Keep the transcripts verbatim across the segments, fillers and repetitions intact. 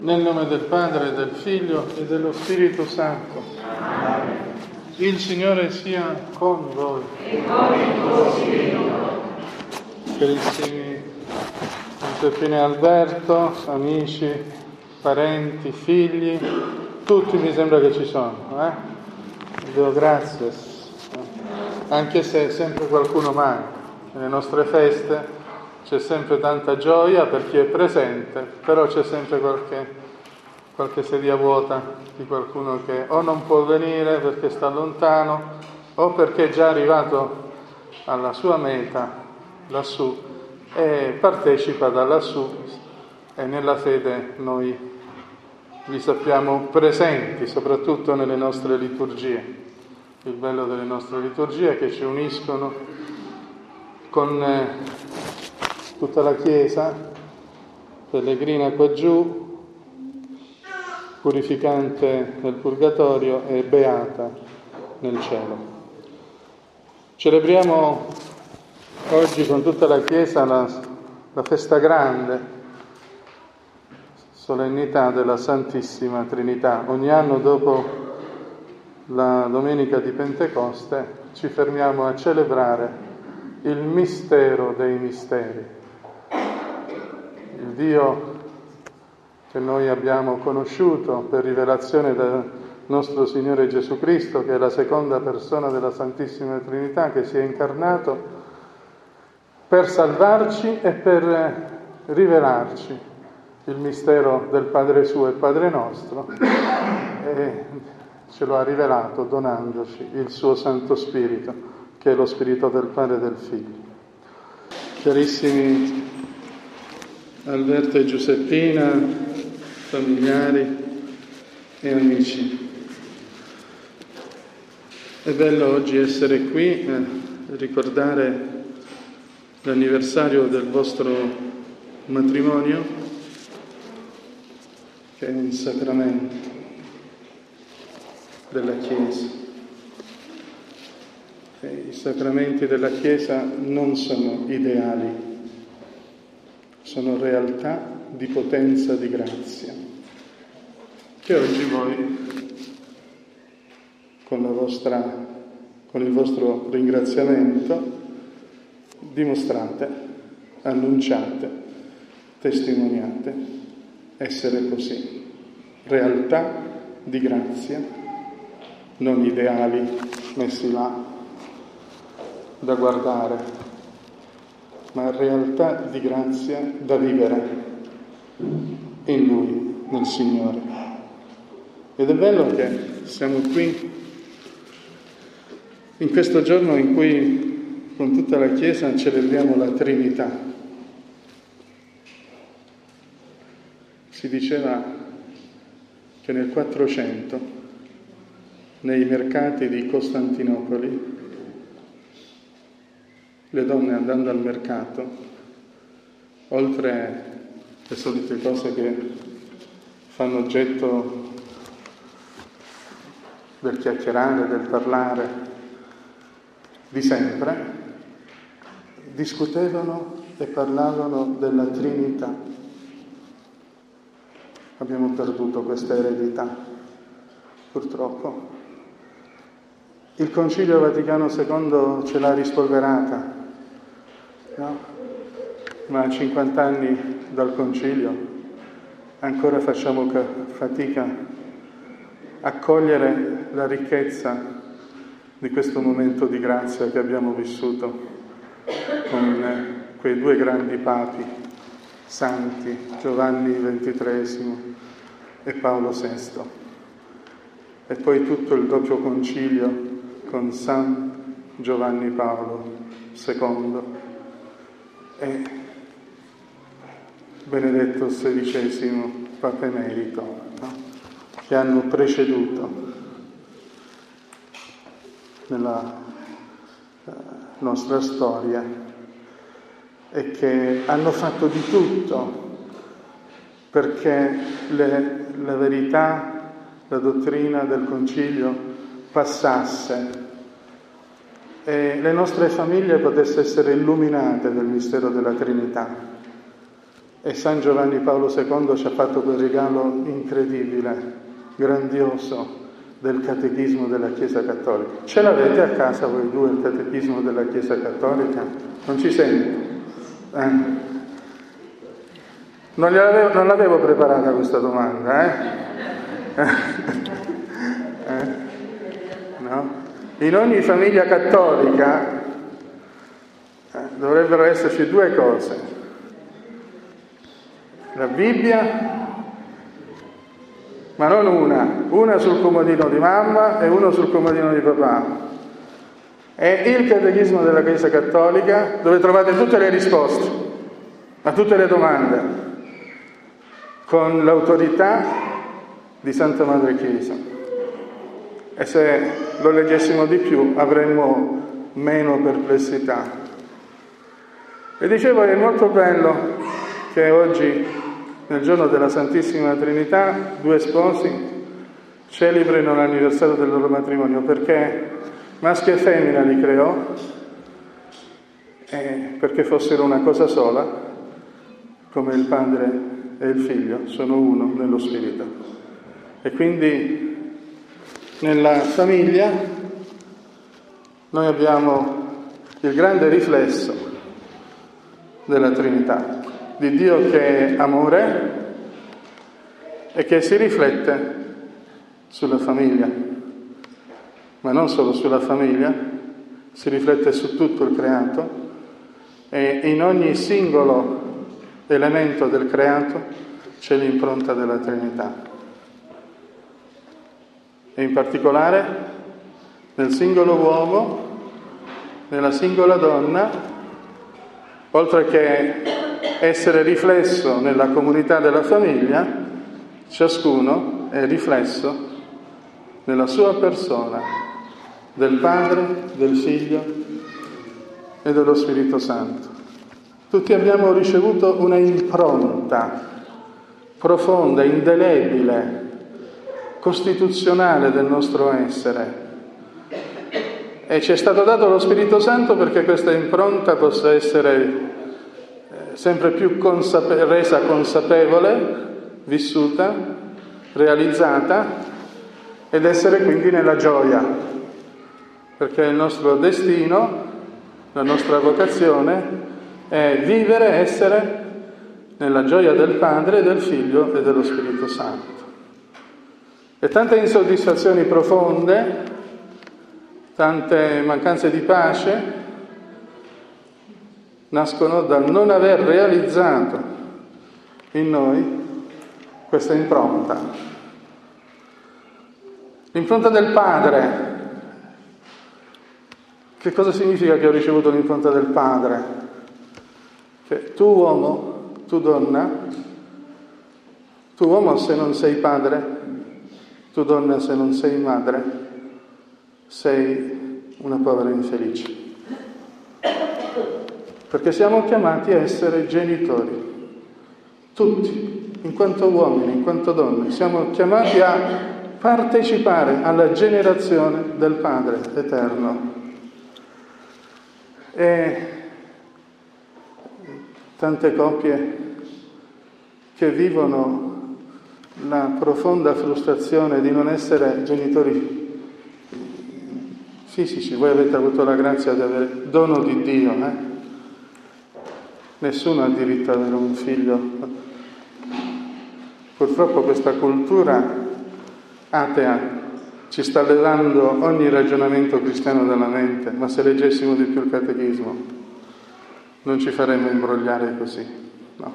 Nel nome del Padre, del Figlio e dello Spirito Santo. Il Signore sia con voi. E con il tuo spirito. Carissimi Giuseppina e Alberto, amici, parenti, figli, tutti mi sembra che ci sono, eh? Dio grazie. Anche se sempre qualcuno manca. Nelle nostre feste c'è sempre tanta gioia per chi è presente, però c'è sempre qualche, qualche sedia vuota di qualcuno che o non può venire perché sta lontano o perché è già arrivato alla sua meta lassù e partecipa da lassù, e nella fede noi li sappiamo presenti, soprattutto nelle nostre liturgie. Il bello delle nostre liturgie è che ci uniscono con eh, tutta la Chiesa, pellegrina qua giù, purificante nel purgatorio e beata nel cielo. Celebriamo oggi con tutta la Chiesa la, la festa grande, solennità della Santissima Trinità. Ogni anno dopo la domenica di Pentecoste ci fermiamo a celebrare il mistero dei misteri. Il Dio che noi abbiamo conosciuto per rivelazione del nostro Signore Gesù Cristo, che è la seconda persona della Santissima Trinità, che si è incarnato per salvarci e per rivelarci il mistero del Padre suo e Padre nostro, e ce lo ha rivelato donandoci il suo Santo Spirito, che è lo Spirito del Padre e del Figlio. Carissimi Alberto e Giuseppina, familiari e amici, è bello oggi essere qui e ricordare l'anniversario del vostro matrimonio, che è un sacramento della Chiesa. E i sacramenti della Chiesa non sono ideali, sono realtà di potenza di grazia, che oggi voi, con la vostra, con il vostro ringraziamento, dimostrate, annunciate, testimoniate essere così. Realtà di grazia, non ideali messi là da guardare, ma realtà di grazia da vivere in Lui, nel Signore. Ed è bello che siamo qui in questo giorno in cui con tutta la Chiesa celebriamo la Trinità. Si diceva che nel quattrocento, nei mercati di Costantinopoli, le donne andando al mercato, oltre le solite cose che fanno oggetto del chiacchierare, del parlare di sempre, discutevano e parlavano della Trinità. Abbiamo perduto questa eredità, purtroppo. Il Concilio Vaticano secondo ce l'ha rispolverata. No? Ma a cinquanta anni dal Concilio ancora facciamo ca- fatica a cogliere la ricchezza di questo momento di grazia che abbiamo vissuto con eh, quei due grandi papi santi, Giovanni ventitreesimo e Paolo sesto, e poi tutto il doppio concilio con San Giovanni Paolo secondo e Benedetto sedicesimo, Papa Emerito, no? Che hanno preceduto nella eh, nostra storia e che hanno fatto di tutto perché le, la verità, la dottrina del Concilio passasse e le nostre famiglie potessero essere illuminate del mistero della Trinità. E San Giovanni Paolo secondo ci ha fatto quel regalo incredibile, grandioso, del catechismo della Chiesa Cattolica. Ce l'avete a casa voi due il catechismo della Chiesa Cattolica? Non ci sente? Eh? Non, l'avevo, non l'avevo preparata questa domanda, eh? eh? No? In ogni famiglia cattolica eh, dovrebbero esserci due cose: la Bibbia, ma non una, una sul comodino di mamma e uno sul comodino di papà, e il catechismo della Chiesa Cattolica, dove trovate tutte le risposte a tutte le domande, con l'autorità di Santa Madre Chiesa. E se lo leggessimo di più avremmo meno perplessità. E dicevo, è molto bello che oggi, nel giorno della Santissima Trinità, due sposi celebrino l'anniversario del loro matrimonio, perché maschio e femmina li creò, eh, perché fossero una cosa sola, come il padre e il figlio sono uno nello spirito. E quindi nella famiglia noi abbiamo il grande riflesso della Trinità, di Dio che è amore e che si riflette sulla famiglia, ma non solo sulla famiglia, si riflette su tutto il creato, e in ogni singolo elemento del creato c'è l'impronta della Trinità. E in particolare nel singolo uomo, nella singola donna, oltre che essere riflesso nella comunità della famiglia, ciascuno è riflesso nella sua persona, del Padre, del Figlio e dello Spirito Santo. Tutti abbiamo ricevuto una impronta profonda, indelebile, costituzionale del nostro essere, e ci è stato dato lo Spirito Santo perché questa impronta possa essere sempre più consape- resa consapevole, vissuta, realizzata, ed essere quindi nella gioia, perché il nostro destino, la nostra vocazione è vivere, essere nella gioia del Padre, del Figlio e dello Spirito Santo. E tante insoddisfazioni profonde, tante mancanze di pace nascono dal non aver realizzato in noi questa impronta. L'impronta del Padre. Che cosa significa che ho ricevuto l'impronta del Padre? Che tu uomo, tu donna, tu uomo se non sei padre, tu donna se non sei madre, sei una povera infelice. Perché siamo chiamati a essere genitori, tutti, in quanto uomini, in quanto donne, siamo chiamati a partecipare alla generazione del Padre eterno. E tante coppie che vivono la profonda frustrazione di non essere genitori fisici. Voi avete avuto la grazia di avere dono di Dio, eh? Nessuno ha diritto ad avere un figlio. Purtroppo questa cultura atea ci sta levando ogni ragionamento cristiano dalla mente, ma se leggessimo di più il catechismo non ci faremmo imbrogliare così, no.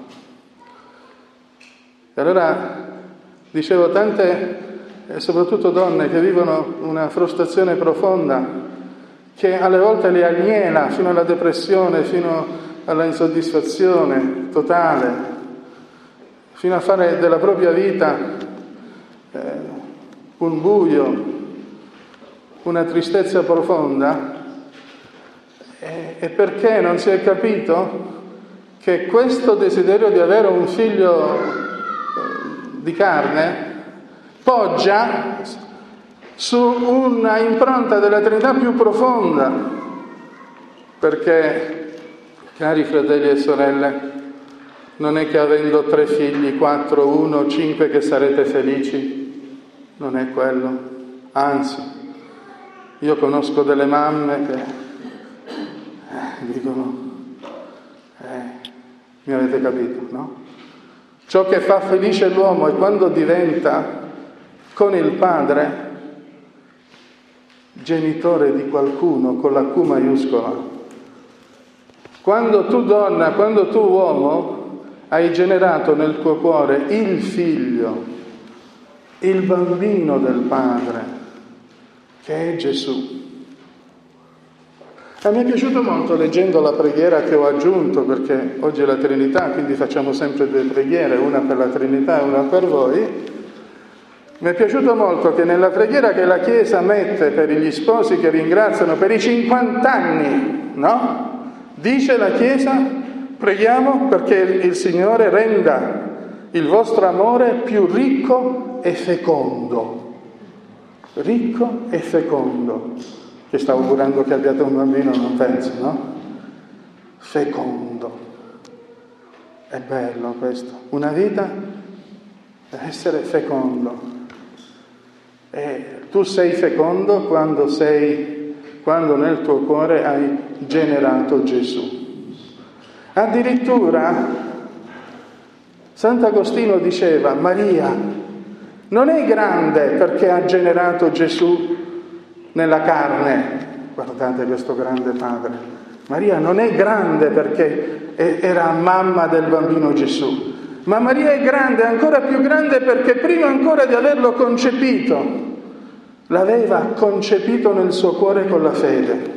E allora, dicevo, tante, e soprattutto donne, che vivono una frustrazione profonda che alle volte le aliena fino alla depressione, fino alla insoddisfazione totale, fino a fare della propria vita eh, un buio, una tristezza profonda. E, e perché non si è capito che questo desiderio di avere un figlio eh, di carne poggia su una impronta della Trinità più profonda, perché, cari fratelli e sorelle, Non è che avendo tre figli, quattro, uno, cinque, che sarete felici. Non è quello. Anzi, io conosco delle mamme che eh, dicono, eh, mi avete capito, no? Ciò che fa felice l'uomo è quando diventa con il padre genitore di qualcuno con la Q maiuscola. Quando tu donna, quando tu uomo hai generato nel tuo cuore il figlio, il bambino del padre, che è Gesù. E mi è piaciuto molto leggendo la preghiera che ho aggiunto, perché oggi è la Trinità, quindi facciamo sempre due preghiere, una per la Trinità e una per voi. Mi è piaciuto molto che nella preghiera che la Chiesa mette per gli sposi che ringraziano per i cinquanta anni, no? Dice la Chiesa, preghiamo perché il Signore renda il vostro amore più ricco e fecondo. Ricco e fecondo. Che sta augurando che abbiate un bambino, non penso, no? Fecondo. È bello questo. Una vita deve essere fecondo. E tu sei fecondo quando sei, quando nel tuo cuore hai generato Gesù. Addirittura Sant'Agostino diceva: Maria non è grande perché ha generato Gesù nella carne. Guardate questo grande padre. Maria non è grande perché era mamma del bambino Gesù, ma Maria è grande, ancora più grande, perché prima ancora di averlo concepito l'aveva concepito nel suo cuore con la fede.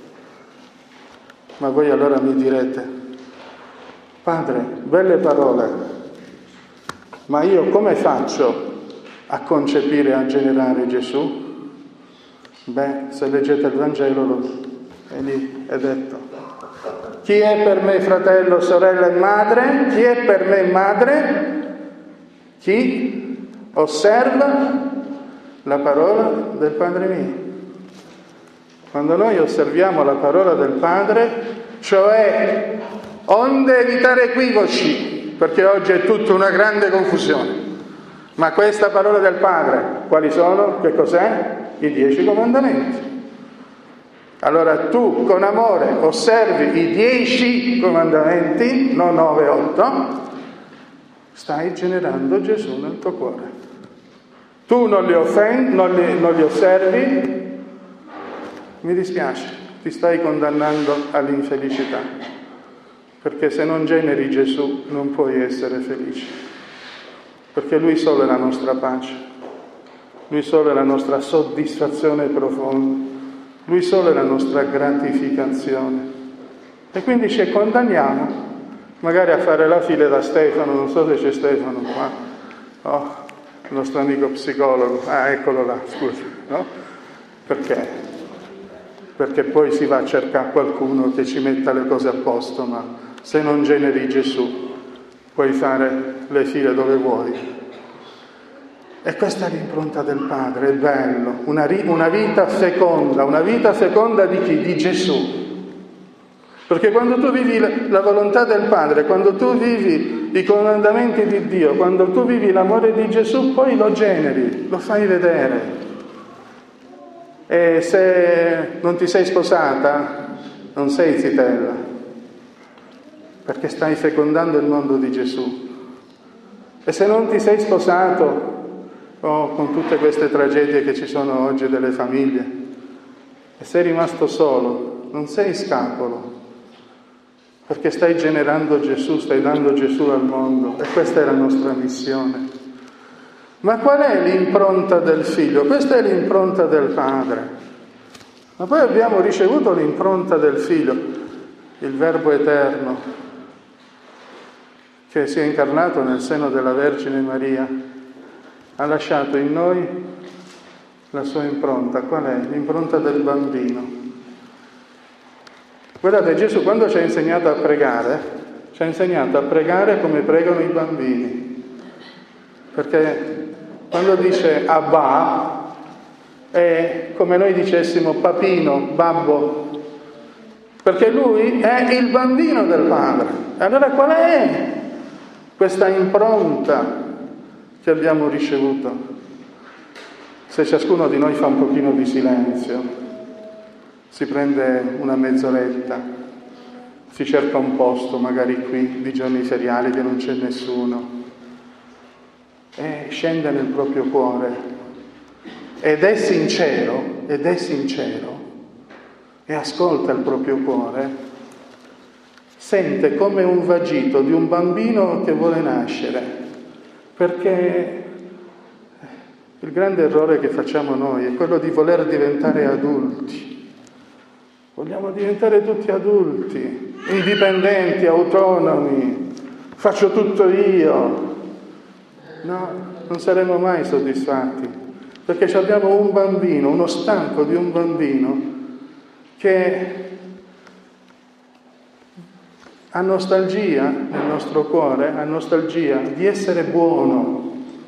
Ma voi allora mi direte: Padre, belle parole, ma io come faccio a concepire e a generare Gesù? Beh, se leggete il Vangelo è lì, è detto. Chi è per me fratello, sorella e madre? Chi è per me madre? Chi osserva la parola del Padre mio. Quando noi osserviamo la parola del Padre, cioè onde evitare equivoci, perché oggi è tutta una grande confusione, ma questa parola del Padre, quali sono? Che cos'è? I dieci comandamenti. Allora tu con amore osservi i dieci comandamenti, non nove, otto, stai generando Gesù nel tuo cuore. Tu non li offendi, non li, non li osservi, mi dispiace, ti stai condannando all'infelicità, perché se non generi Gesù non puoi essere felice, perché Lui solo è la nostra pace. Lui solo è la nostra soddisfazione profonda, Lui solo è la nostra gratificazione. E quindi ci condanniamo magari a fare la fila da Stefano, non so se c'è Stefano qua, oh, il nostro amico psicologo, ah eccolo là, scusa, no? Perché? Perché poi si va a cercare qualcuno che ci metta le cose a posto, ma se non generi Gesù puoi fare le file dove vuoi. E questa è l'impronta del Padre, è bello, una, una vita feconda, una vita feconda di chi? Di Gesù. Perché quando tu vivi la, la volontà del Padre, quando tu vivi i comandamenti di Dio, quando tu vivi l'amore di Gesù, poi lo generi, lo fai vedere. E se non ti sei sposata, non sei zitella, perché stai fecondando il mondo di Gesù. E se non ti sei sposato, oh, con tutte queste tragedie che ci sono oggi delle famiglie, e sei rimasto solo, non sei scapolo, perché stai generando Gesù, stai dando Gesù al mondo, e questa è la nostra missione. Ma qual è l'impronta del Figlio? Questa è l'impronta del Padre. Ma poi abbiamo ricevuto l'impronta del Figlio, il Verbo eterno, che si è incarnato nel seno della Vergine Maria, ha lasciato in noi la sua impronta. Qual è? L'impronta del bambino. Guardate, Gesù quando ci ha insegnato a pregare, ci ha insegnato a pregare come pregano i bambini. Perché quando dice Abba, è come noi dicessimo papino, babbo, perché lui è il bambino del Padre. Allora qual è questa impronta che abbiamo ricevuto. Se ciascuno di noi fa un pochino di silenzio, si prende una mezz'oretta, si cerca un posto, magari qui, di giorni feriali che non c'è nessuno, e scende nel proprio cuore, ed è sincero, ed è sincero, e ascolta il proprio cuore, sente come un vagito di un bambino che vuole nascere, perché il grande errore che facciamo noi è quello di voler diventare adulti. Vogliamo diventare tutti adulti, indipendenti, autonomi, faccio tutto io. No, non saremo mai soddisfatti, perché abbiamo un bambino, uno stanco di un bambino che ha nostalgia nel nostro cuore, ha nostalgia di essere buono,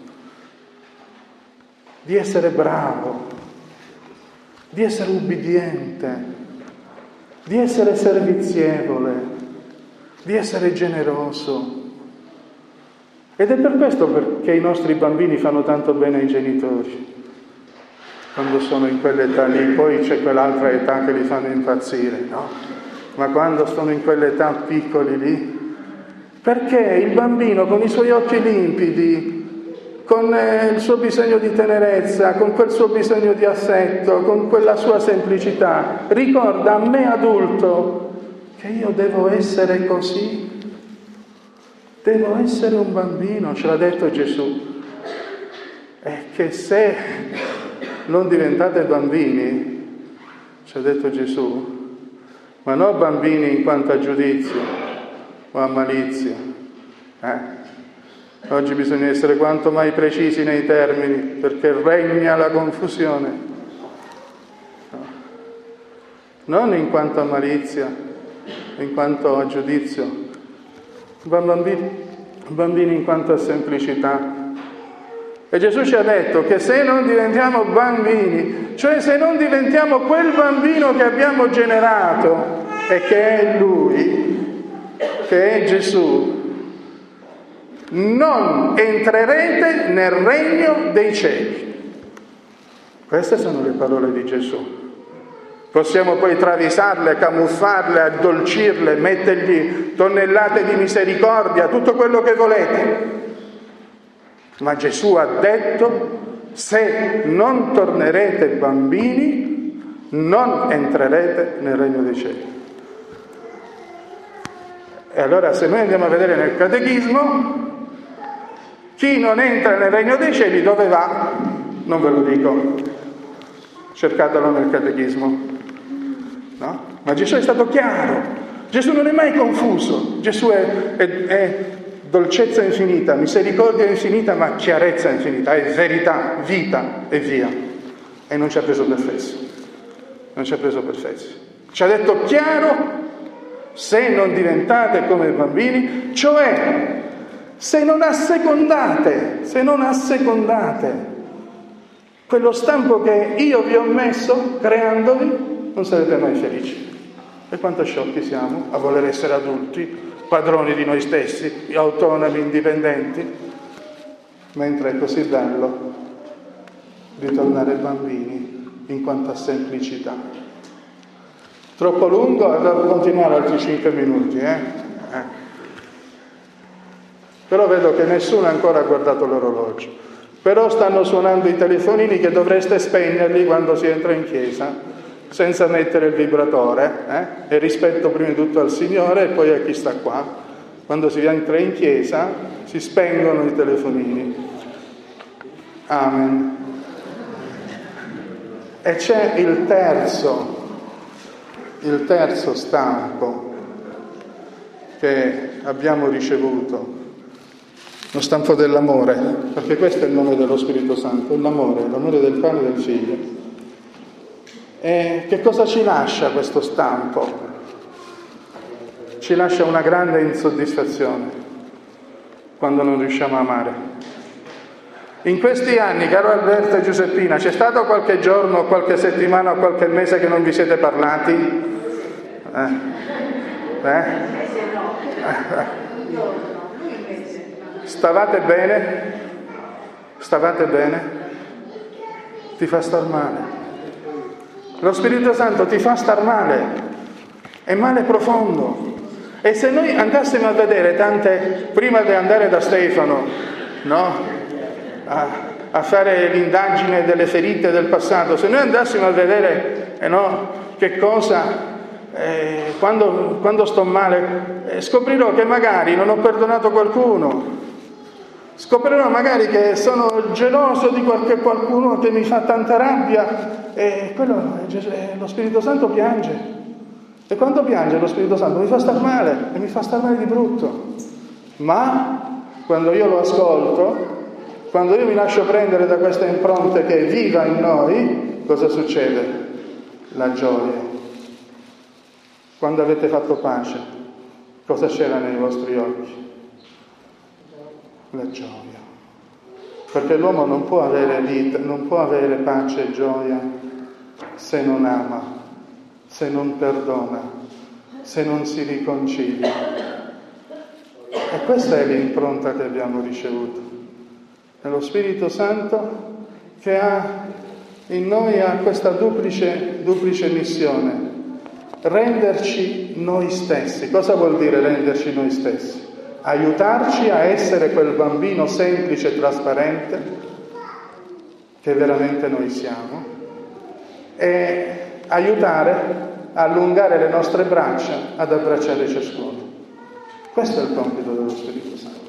di essere bravo, di essere ubbidiente, di essere servizievole, di essere generoso. Ed è per questo perché i nostri bambini fanno tanto bene ai genitori, quando sono in quell'età lì. Poi c'è quell'altra età che li fanno impazzire, no? Ma quando sono in quell'età piccoli lì, perché il bambino con i suoi occhi limpidi, con il suo bisogno di tenerezza, con quel suo bisogno di affetto, con quella sua semplicità, ricorda a me adulto che io devo essere così, devo essere un bambino, ce l'ha detto Gesù, e che se non diventate bambini, ci ha detto Gesù, ma non bambini in quanto a giudizio o a malizia, eh? Oggi bisogna essere quanto mai precisi nei termini, perché regna la confusione. No. Non in quanto a malizia, in quanto a giudizio, bambini, bambini in quanto a semplicità. E Gesù ci ha detto che se non diventiamo bambini, cioè se non diventiamo quel bambino che abbiamo generato e che è Lui, che è Gesù, non entrerete nel regno dei cieli. Queste sono le parole di Gesù. Possiamo poi travisarle, camuffarle, addolcirle, mettergli tonnellate di misericordia, tutto quello che volete. Ma Gesù ha detto: se non tornerete bambini, non entrerete nel regno dei cieli. E allora, se noi andiamo a vedere nel catechismo, chi non entra nel regno dei cieli dove va? Non ve lo dico, cercatelo nel catechismo, no? Ma Gesù è stato chiaro, Gesù non è mai confuso, Gesù è, è, è dolcezza infinita, misericordia infinita, ma chiarezza infinita, è verità, vita e via. E non ci ha preso per fessi, non ci ha preso per fessi. Ci ha detto chiaro: se non diventate come bambini, cioè se non assecondate, se non assecondate quello stampo che io vi ho messo creandovi, non sarete mai felici. E quanto sciocchi siamo a voler essere adulti, padroni di noi stessi, autonomi, indipendenti, mentre è così bello ritornare bambini in quanto a semplicità. Troppo lungo? Devo continuare altri cinque minuti, eh? eh. Però vedo che nessuno ancora ha guardato l'orologio. Però stanno suonando i telefonini che dovreste spegnerli quando si entra in chiesa, senza mettere il vibratore, eh? E rispetto prima di tutto al Signore e poi a chi sta qua. Quando si entra in chiesa si spengono i telefonini. Amen. E c'è il terzo, il terzo stampo che abbiamo ricevuto, lo stampo dell'amore, perché questo è il nome dello Spirito Santo, l'amore, l'amore del Padre e del Figlio. E che cosa ci lascia questo stampo? Ci lascia una grande insoddisfazione quando non riusciamo a amare. In questi anni, caro Alberto e Giuseppina, c'è stato qualche giorno, qualche settimana o qualche mese che non vi siete parlati? Eh? Eh? stavate bene? Stavate bene? Ti fa star male. Lo Spirito Santo ti fa star male, è male profondo. E se noi andassimo a vedere tante, prima di andare da Stefano, no? A, a fare l'indagine delle ferite del passato, se noi andassimo a vedere eh no, che cosa... Eh, quando, quando sto male eh, scoprirò che magari non ho perdonato qualcuno, scoprirò magari che sono geloso di qualche qualcuno che mi fa tanta rabbia e quello eh, lo Spirito Santo piange, e quando piange lo Spirito Santo mi fa star male e mi fa star male di brutto. Ma quando io lo ascolto, quando io mi lascio prendere da questa impronta che è viva in noi, cosa succede? La gioia. Quando avete fatto pace, cosa c'era nei vostri occhi? La gioia. Perché l'uomo non può avere vita, non può avere pace e gioia se non ama, se non perdona, se non si riconcilia. E questa è l'impronta che abbiamo ricevuto. È lo Spirito Santo che ha in noi ha questa duplice, duplice missione. Renderci noi stessi. Cosa vuol dire renderci noi stessi? Aiutarci a essere quel bambino semplice e trasparente che veramente noi siamo, e aiutare a allungare le nostre braccia ad abbracciare ciascuno. Questo è il compito dello Spirito Santo.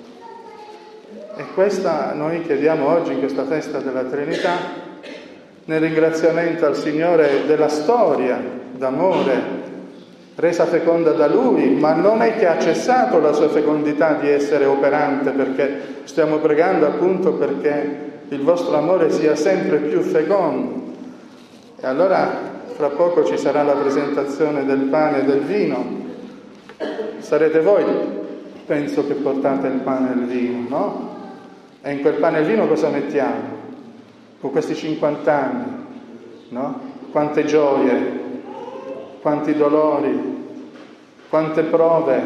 E questa noi chiediamo oggi in questa festa della Trinità, nel ringraziamento al Signore della storia d'amore resa feconda da Lui, ma non è che ha cessato la sua fecondità di essere operante, perché stiamo pregando appunto perché il vostro amore sia sempre più fecondo. E allora fra poco ci sarà la presentazione del pane e del vino. Sarete voi, penso, che portate il pane e il vino, no? E in quel pane e il vino cosa mettiamo? Con questi cinquanta anni, no? Quante gioie, quanti dolori, quante prove,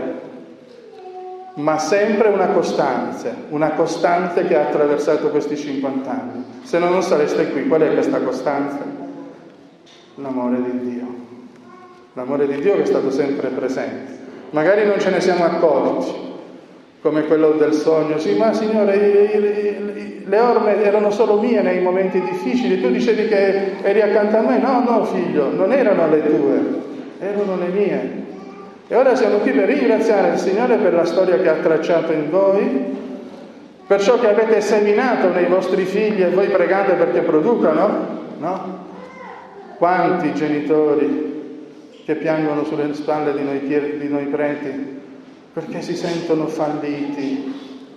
ma sempre una costante, una costante che ha attraversato questi cinquanta anni. Se no non sareste qui. Qual è questa costante? L'amore di Dio. L'amore di Dio che è stato sempre presente. Magari non ce ne siamo accorti, come quello del sogno. Sì, ma Signore, le orme erano solo mie nei momenti difficili, tu dicevi che eri accanto a me. No, no, figlio, non erano le tue, erano le mie. E ora siamo qui per ringraziare il Signore per la storia che ha tracciato in voi, per ciò che avete seminato nei vostri figli, e voi pregate perché producano, no? Quanti genitori che piangono sulle spalle di noi, di noi preti perché si sentono falliti,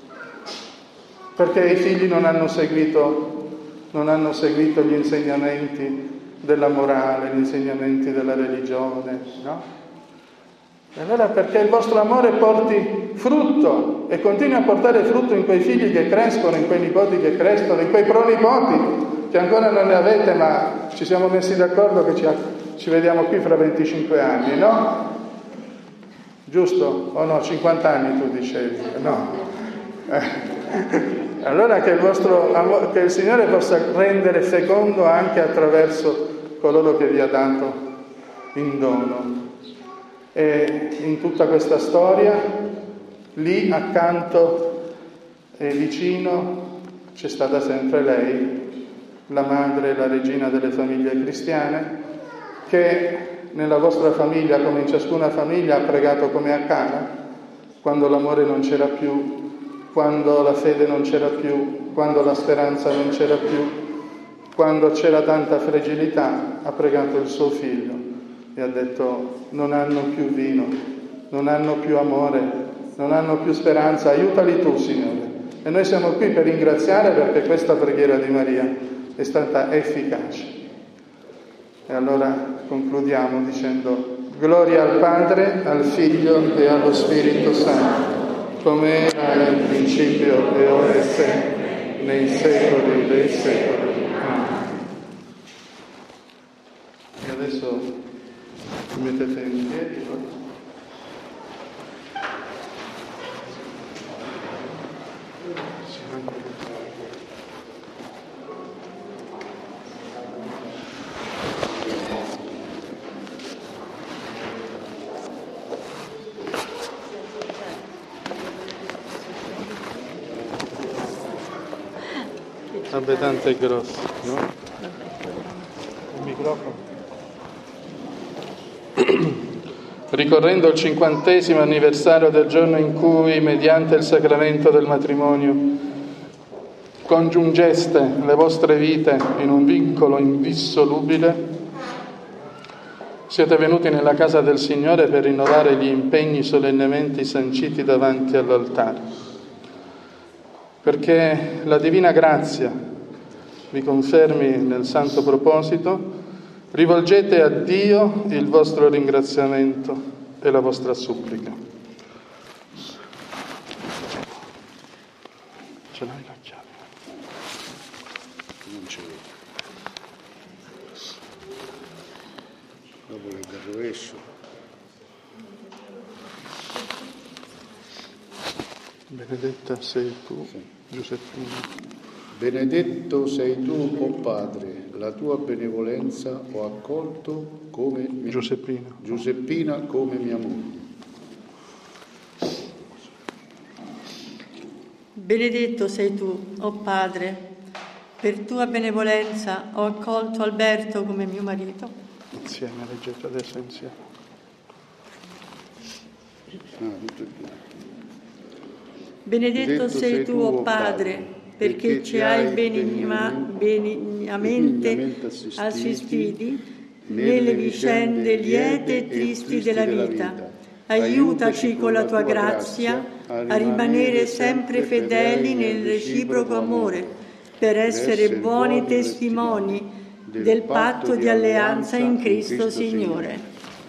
perché i figli non hanno seguito, non hanno seguito gli insegnamenti della morale, gli insegnamenti della religione, no? E allora perché il vostro amore porti frutto e continui a portare frutto in quei figli che crescono, in quei nipoti che crescono, in quei pronipoti che ancora non ne avete, ma ci siamo messi d'accordo che ci, ci vediamo qui fra venticinque anni, no? Giusto? O no? cinquanta anni tu dicevi? No. Allora che il vostro amore, che il Signore possa rendere fecondo anche attraverso coloro che vi ha dato in dono. E in tutta questa storia, lì accanto e vicino, c'è stata sempre lei, la madre e la regina delle famiglie cristiane, che nella vostra famiglia, come in ciascuna famiglia, ha pregato come a Cana, quando l'amore non c'era più, quando la fede non c'era più, quando la speranza non c'era più, quando c'era tanta fragilità, ha pregato il suo figlio e ha detto: non hanno più vino, non hanno più amore, non hanno più speranza, aiutali tu, Signore. E noi siamo qui per ringraziare perché questa preghiera di Maria è stata efficace. E allora concludiamo dicendo: gloria al Padre, al Figlio e allo Spirito Santo, come era nel principio e ora e sempre, nei secoli dei secoli. Amen. E adesso vi mettete in piedi. Vabbè, tanto è grosso, no? Il microfono. Ricorrendo il cinquantesimo anniversario del giorno in cui, mediante il sacramento del matrimonio, congiungeste le vostre vite in un vincolo indissolubile, siete venuti nella casa del Signore per rinnovare gli impegni solennemente sanciti davanti all'altare, perché la divina grazia vi confermi nel santo proposito. Rivolgete a Dio il vostro ringraziamento e la vostra supplica. Ce l'hai la chiave? Non ce l'ho. Dopo che il rovescio. Benedetta sei tu, sì. Giuseppina. Benedetto sei tu, o Padre, la tua benevolenza ho accolto come mia... Giuseppina. Giuseppina come mia moglie. Benedetto sei tu, o Padre, per tua benevolenza ho accolto Alberto come mio marito. Insieme, leggete adesso insieme. Ah, tutto il Benedetto, Benedetto sei tu, o Padre, perché ci hai benignima, benignamente assistiti nelle vicende liete e tristi della vita. Aiutaci con la tua grazia a rimanere sempre fedeli nel reciproco amore, per essere buoni testimoni del patto di alleanza in Cristo Signore.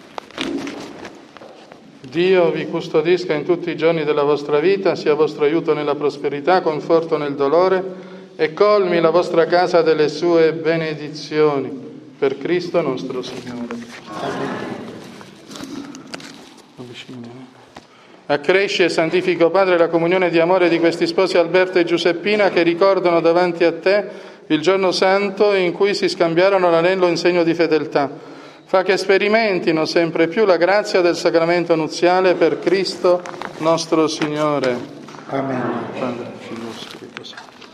Dio vi custodisca in tutti i giorni della vostra vita, sia vostro aiuto nella prosperità, conforto nel dolore e colmi la vostra casa delle sue benedizioni. Per Cristo nostro Signore. Accresci e santifico, Padre, la comunione di amore di questi sposi Alberto e Giuseppina, che ricordano davanti a te il giorno santo in cui si scambiarono l'anello in segno di fedeltà. Fa che sperimentino sempre più la grazia del sacramento nuziale per Cristo nostro Signore. Amen. Padre, Figlio e Spirito Santo.